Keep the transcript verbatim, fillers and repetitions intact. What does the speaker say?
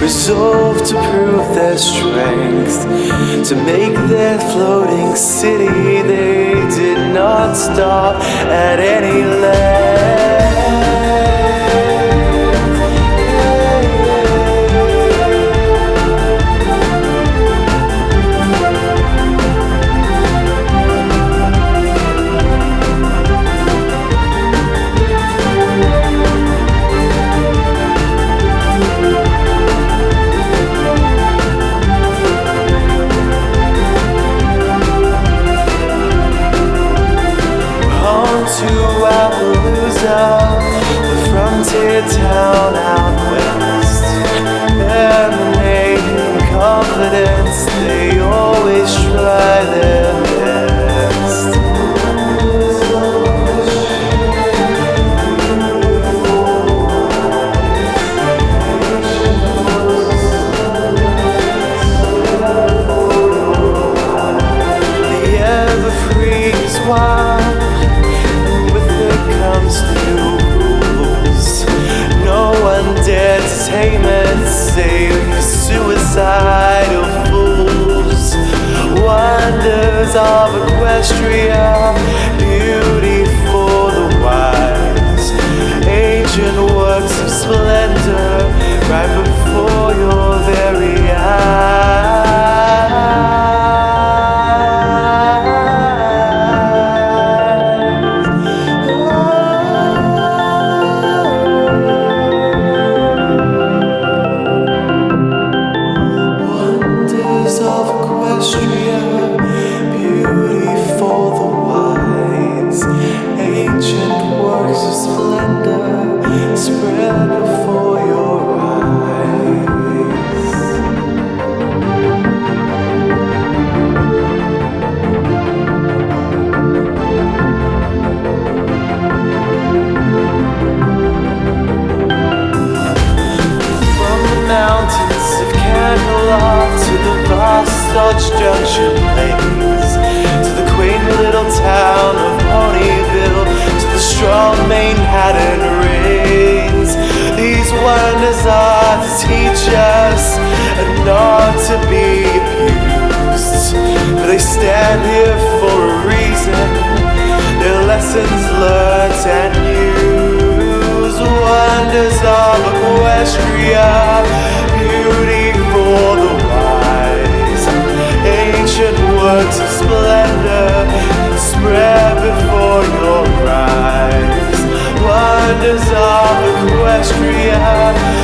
resolved to prove their strength, to make their floating city. They did not stop at any land. To Appaloosa, the frontier town out west, emanating confidence, they always try their best. The ever-free is wild, dared to tame and save suicidal fools. Wonders of Equestria, beauty for the wise, ancient works of splendor right before your very eyes. Spread before your eyes. From the mountains of Canterlot to the vast Dodge Junction plains, to the quaint little town of Ponyville, to the strong Manhattan rings. These wonders are to teach us and not to be abused, for they stand here for a reason, their lessons learned and used. Wonders of Equestria, beauty for the wise, ancient works of splendor spread before your eyes. Wonders of Equestria,